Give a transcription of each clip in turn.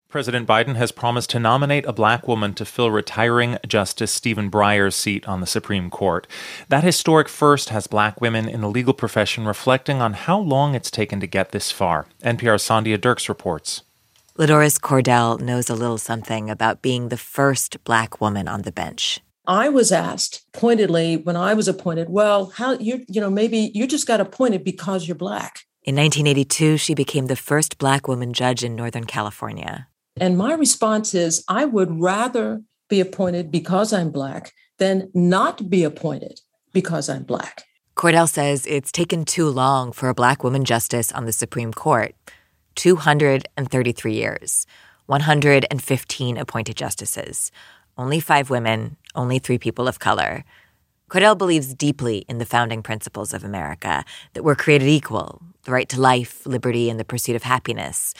President Biden has promised to nominate a black woman to fill retiring Justice Stephen Breyer's seat on the Supreme Court. That historic first has black women in the legal profession reflecting on how long it's taken to get this far. NPR's Sandhya Dirks reports. LaDoris Cordell knows a little something about being the first black woman on the bench. I was asked pointedly when I was appointed, well, maybe you just got appointed because you're black. In 1982, she became the first black woman judge in Northern California. And my response is, I would rather be appointed because I'm black than not be appointed because I'm black. Cordell says it's taken too long for a black woman justice on the Supreme Court. 233 years, 115 appointed justices, only 5 women, only 3 people of color. Cordell believes deeply in the founding principles of America, that we're created equal, the right to life, liberty, and the pursuit of happiness.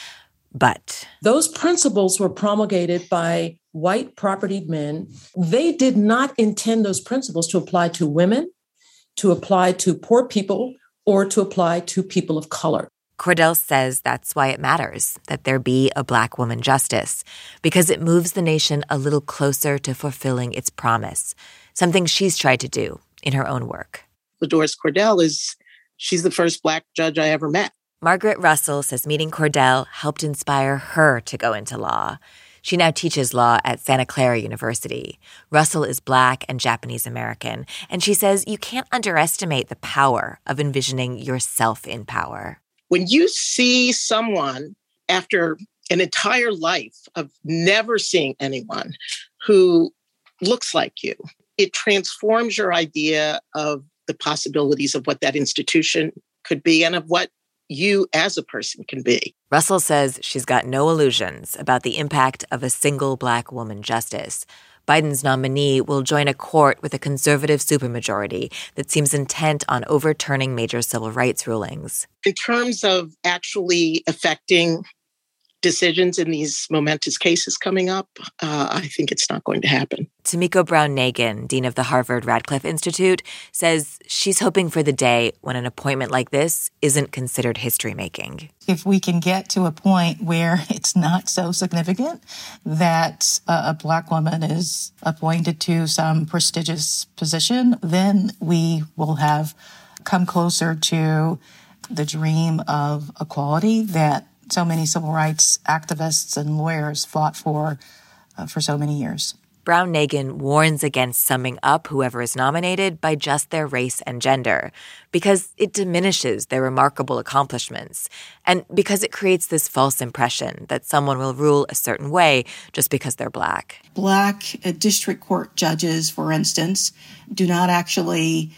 But those principles were promulgated by white propertied men. They did not intend those principles to apply to women, to apply to poor people, or to apply to people of color. Cordell says that's why it matters that there be a black woman justice, because it moves the nation a little closer to fulfilling its promise, something she's tried to do in her own work. LaDoris Cordell she's the first black judge I ever met. Margaret Russell says meeting Cordell helped inspire her to go into law. She now teaches law at Santa Clara University. Russell is black and Japanese American, and she says you can't underestimate the power of envisioning yourself in power. When you see someone after an entire life of never seeing anyone who looks like you, it transforms your idea of the possibilities of what that institution could be and of what you as a person can be. Russell says she's got no illusions about the impact of a single black woman justice. Biden's nominee will join a court with a conservative supermajority that seems intent on overturning major civil rights rulings. In terms of actually affecting decisions in these momentous cases coming up, I think it's not going to happen. Tomiko Brown-Nagin, dean of the Harvard Radcliffe Institute, says she's hoping for the day when an appointment like this isn't considered history-making. If we can get to a point where it's not so significant that a black woman is appointed to some prestigious position, then we will have come closer to the dream of equality that so many civil rights activists and lawyers fought for so many years. Brown-Nagin warns against summing up whoever is nominated by just their race and gender, because it diminishes their remarkable accomplishments, and because it creates this false impression that someone will rule a certain way just because they're black. Black district court judges, for instance, do not actually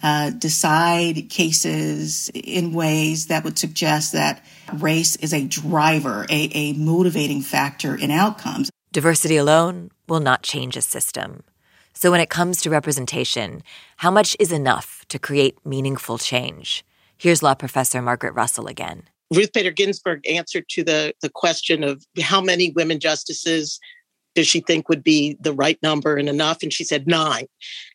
decide cases in ways that would suggest that race is a driver, a motivating factor in outcomes. Diversity alone will not change a system. So when it comes to representation, how much is enough to create meaningful change? Here's law professor Margaret Russell again. Ruth Bader Ginsburg answered to the question of how many women justices does she think would be the right number and enough? And she said 9.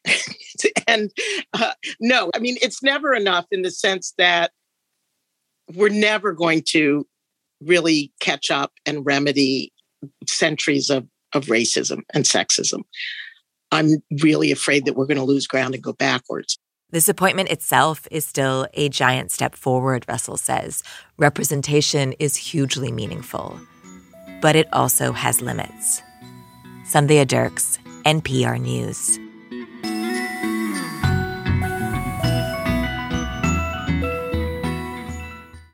And no, I mean, it's never enough in the sense that we're never going to really catch up and remedy centuries of racism and sexism. I'm really afraid that we're going to lose ground and go backwards. This appointment itself is still a giant step forward, Russell says. Representation is hugely meaningful, but it also has limits. Sandhya Dirks, NPR News.